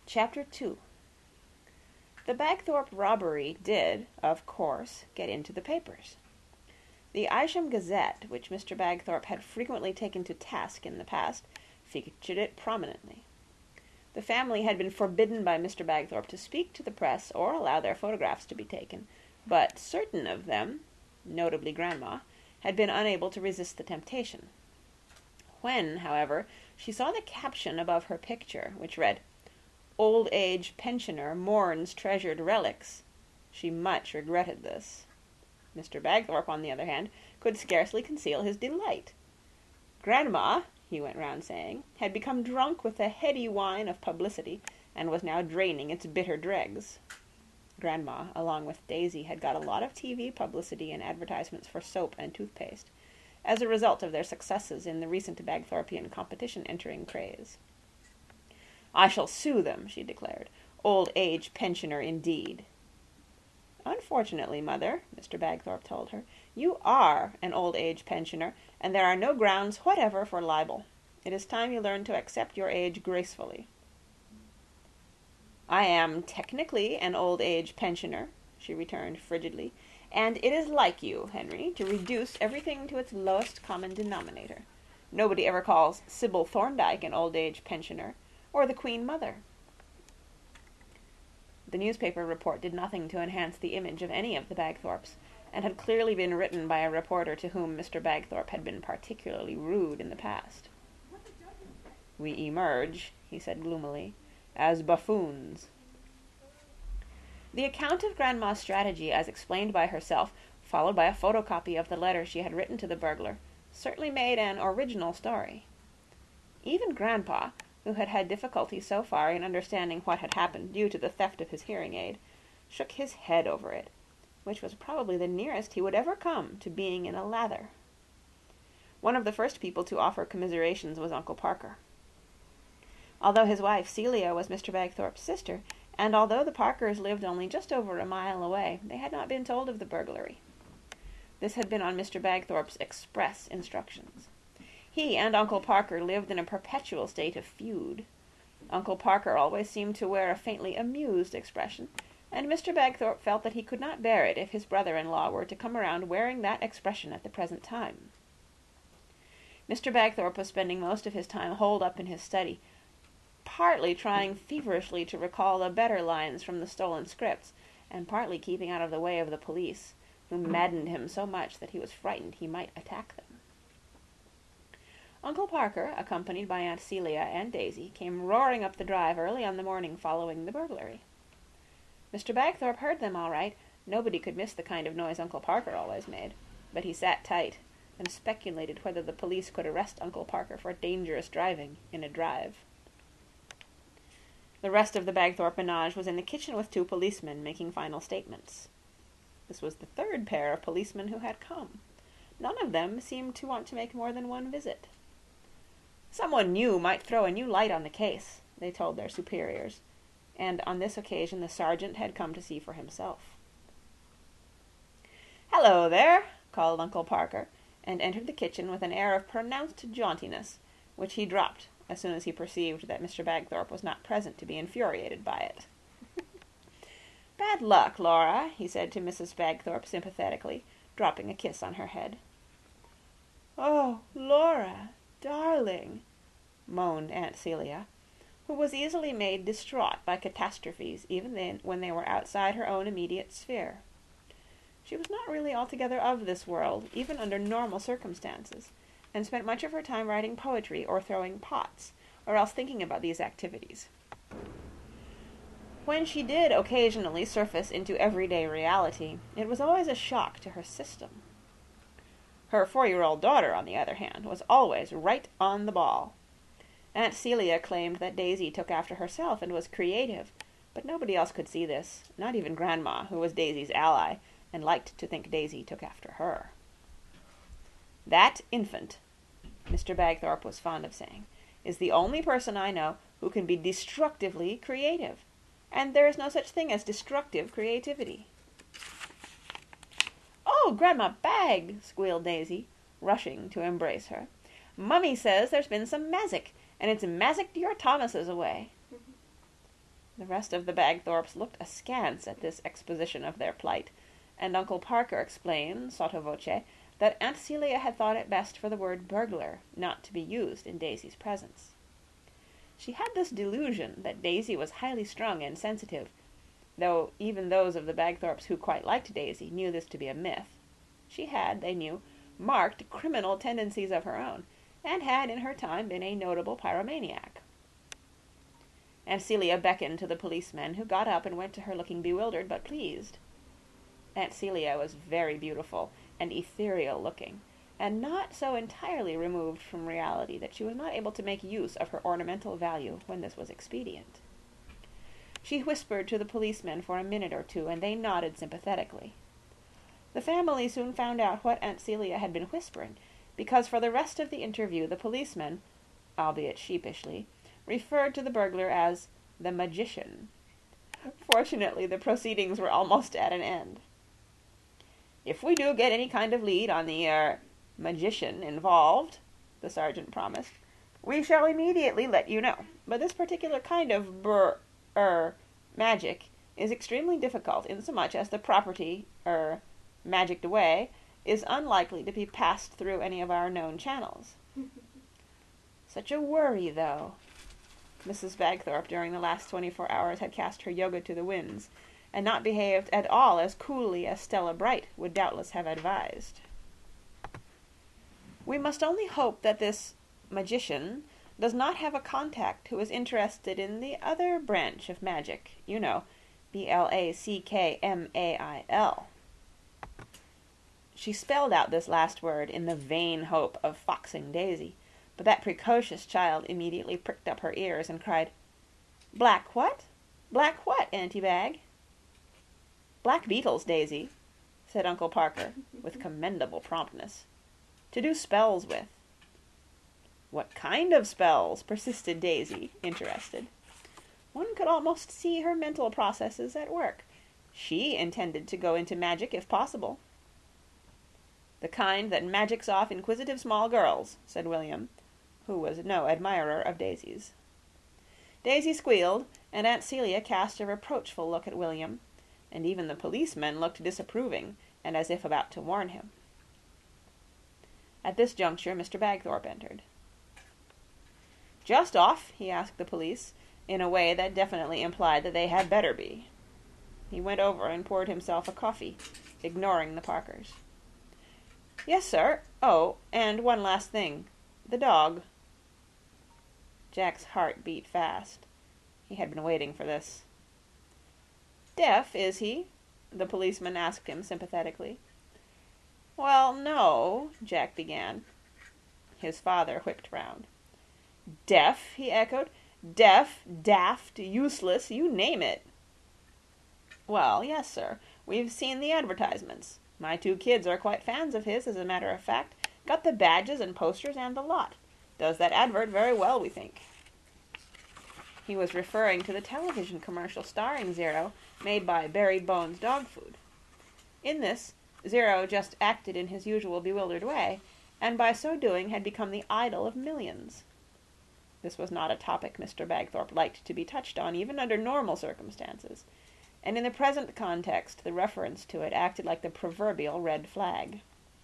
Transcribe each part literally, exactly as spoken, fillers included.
Chapter two. The Bagthorpe robbery did, of course, get into the papers. The Isham Gazette, which Mister Bagthorpe had frequently taken to task in the past, featured it prominently. The family had been forbidden by Mister Bagthorpe to speak to the press or allow their photographs to be taken, but certain of them, notably Grandma, had been unable to resist the temptation. When, however, she saw the caption above her picture, which read, "Old Age Pensioner Mourns Treasured Relics," she much regretted this. Mister Bagthorpe, on the other hand, could scarcely conceal his delight. Grandma, he went round saying, had become drunk with the heady wine of publicity, and was now draining its bitter dregs. Grandma, along with Daisy, had got a lot of T V publicity and advertisements for soap and toothpaste, as a result of their successes in the recent Bagthorpian competition entering craze. "I shall sue them," she declared. "Old age pensioner, indeed." "Unfortunately, Mother," Mister Bagthorpe told her, "you are an old age pensioner, and there are no grounds whatever for libel. It is time you learned to accept your age gracefully." "I am technically an old age pensioner," she returned frigidly, "and it is like you, Henry, to reduce everything to its lowest common denominator. Nobody ever calls Sybil Thorndyke an old age pensioner, or the Queen Mother." The newspaper report did nothing to enhance the image of any of the Bagthorpes, and had clearly been written by a reporter to whom Mister Bagthorpe had been particularly rude in the past. "We emerge," he said gloomily, "as buffoons." The account of Grandma's strategy, as explained by herself, followed by a photocopy of the letter she had written to the burglar, certainly made an original story. Even Grandpa, who had had difficulty so far in understanding what had happened due to the theft of his hearing aid, shook his head over it, which was probably the nearest he would ever come to being in a lather. One of the first people to offer commiserations was Uncle Parker. Although his wife Celia was Mister Bagthorpe's sister, and although the Parkers lived only just over a mile away, they had not been told of the burglary. This had been on Mister Bagthorpe's express instructions. He and Uncle Parker lived in a perpetual state of feud. Uncle Parker always seemed to wear a faintly amused expression, and Mister Bagthorpe felt that he could not bear it if his brother-in-law were to come around wearing that expression at the present time. Mister Bagthorpe was spending most of his time holed up in his study, partly trying feverishly to recall the better lines from the stolen scripts, and partly keeping out of the way of the police, who maddened him so much that he was frightened he might attack them. Uncle Parker, accompanied by Aunt Celia and Daisy, came roaring up the drive early on the morning following the burglary. Mister Bagthorpe heard them all right. Nobody could miss the kind of noise Uncle Parker always made, but he sat tight and speculated whether the police could arrest Uncle Parker for dangerous driving in a drive. The rest of the Bagthorpe menage was in the kitchen with two policemen making final statements. This was the third pair of policemen who had come. None of them seemed to want to make more than one visit. Someone new might throw a new light on the case, they told their superiors, and on this occasion the sergeant had come to see for himself. "Hello there," called Uncle Parker, and entered the kitchen with an air of pronounced jauntiness, which he dropped as soon as he perceived that Mister Bagthorpe was not present to be infuriated by it. "Bad luck, Laura," he said to Missus Bagthorpe sympathetically, dropping a kiss on her head. "Oh, Laura, darling," moaned Aunt Celia, who was easily made distraught by catastrophes even then when they were outside her own immediate sphere. She was not really altogether of this world, even under normal circumstances, and spent much of her time writing poetry or throwing pots, or else thinking about these activities. When she did occasionally surface into everyday reality, it was always a shock to her system. Her four-year-old daughter, on the other hand, was always right on the ball. Aunt Celia claimed that Daisy took after herself and was creative, but nobody else could see this, not even Grandma, who was Daisy's ally, and liked to think Daisy took after her. "That infant," Mister Bagthorpe was fond of saying, "is the only person I know who can be destructively creative, and there is no such thing as destructive creativity." "Oh, Grandma Bag!" squealed Daisy, rushing to embrace her. "Mummy says there's been some magic, and it's magicked your Thomases away." The rest of the Bagthorpes looked askance at this exposition of their plight, and Uncle Parker explained, sotto voce, that Aunt Celia had thought it best for the word burglar not to be used in Daisy's presence. She had this delusion that Daisy was highly strung and sensitive, though even those of the Bagthorpes who quite liked Daisy knew this to be a myth. She had, they knew, marked criminal tendencies of her own, and had in her time been a notable pyromaniac. Aunt Celia beckoned to the policeman, who got up and went to her looking bewildered but pleased. Aunt Celia was very beautiful and ethereal-looking, and not so entirely removed from reality that she was not able to make use of her ornamental value when this was expedient. She whispered to the policemen for a minute or two, and they nodded sympathetically. The family soon found out what Aunt Celia had been whispering, because for the rest of the interview the policeman, albeit sheepishly, referred to the burglar as the magician. Fortunately, the proceedings were almost at an end. "If we do get any kind of lead on the, er, magician involved," the sergeant promised, "we shall immediately let you know. But this particular kind of bur... er... magic is extremely difficult, insomuch as the property, er... magicked away, is unlikely to be passed through any of our known channels." Such a worry, though. Missus Bagthorpe during the last twenty-four hours had cast her yoga to the winds, and not behaved at all as coolly as Stella Bright would doubtless have advised. "We must only hope that this magician does not have a contact who is interested in the other branch of magic, you know, B L A C K M A I L. She spelled out this last word in the vain hope of foxing Daisy, but that precocious child immediately pricked up her ears and cried, "Black what? Black what, Auntie Bag?" "Black beetles, Daisy," said Uncle Parker, with commendable promptness. "To do spells with." "What kind of spells?" persisted Daisy, interested. One could almost see her mental processes at work. She intended to go into magic if possible. "The kind that magics off inquisitive small girls," said William, who was no admirer of Daisy's. Daisy squealed, and Aunt Celia cast a reproachful look at William, and even the policemen looked disapproving, and as if about to warn him. At this juncture Mister Bagthorpe entered. "Just off?" he asked the police, in a way that definitely implied that they had better be. He went over and poured himself a coffee, ignoring the Parkers. "Yes, sir. Oh, and one last thing. The dog." Jack's heart beat fast. He had been waiting for this. "Deaf, is he?" the policeman asked him sympathetically. "Well, no," Jack began. His father whipped round. "Deaf?" he echoed. "Deaf, daft, useless, you name it." "Well, yes, sir. We've seen the advertisements. My two kids are quite fans of his, as a matter of fact. Got the badges and posters and the lot. Does that advert very well, we think." He was referring to the television commercial starring Zero, made by Buried Bones Dog Food. In this, Zero just acted in his usual bewildered way, and by so doing had become the idol of millions. This was not a topic Mister Bagthorpe liked to be touched on, even under normal circumstances, and in the present context the reference to it acted like the proverbial red flag.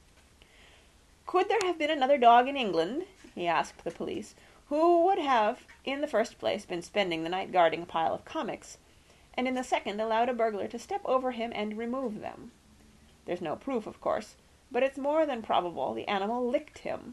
"Could there have been another dog in England," he asked the police, "who would have, in the first place, been spending the night guarding a pile of comics, and in the second allowed a burglar to step over him and remove them? There's no proof, of course, but it's more than probable the animal licked him."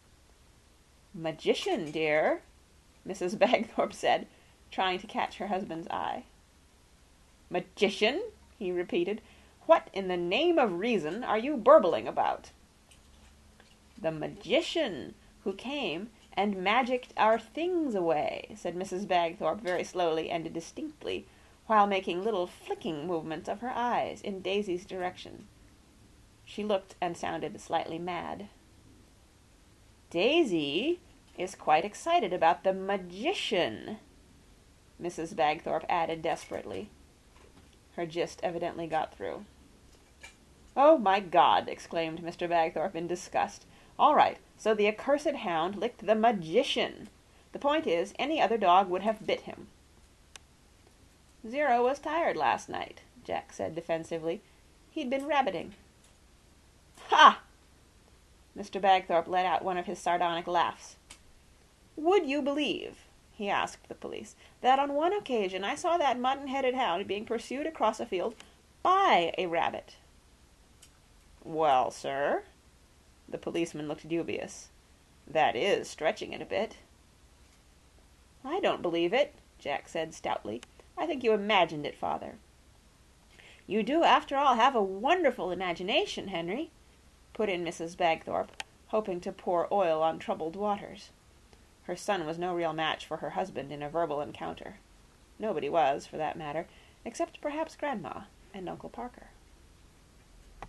"Magician, dear," Missus Bagthorpe said, trying to catch her husband's eye. "Magician?" he repeated. "What in the name of reason are you burbling about?" "The magician who came and magicked our things away," said Missus Bagthorpe very slowly and distinctly, while making little flicking movements of her eyes in Daisy's direction. She looked and sounded slightly mad. "Daisy is quite excited about the magician," Missus Bagthorpe added desperately. Her gist evidently got through. "Oh, my God!" exclaimed Mister Bagthorpe in disgust. "All right, so the accursed hound licked the magician. The point is, any other dog would have bit him." Zero was tired last night, Jack said defensively. He'd been rabbiting. Ha! Mister Bagthorpe let out one of his sardonic laughs. Would you believe, he asked the police, that on one occasion I saw that mutton-headed hound being pursued across a field by a rabbit? Well, sir, the policeman looked dubious. That is stretching it a bit. I don't believe it, Jack said stoutly. I think you imagined it, father. You do, after all, have a wonderful imagination, Henry, put in Missus Bagthorpe, hoping to pour oil on troubled waters. Her son was no real match for her husband in a verbal encounter. Nobody was, for that matter, except perhaps Grandma and Uncle Parker.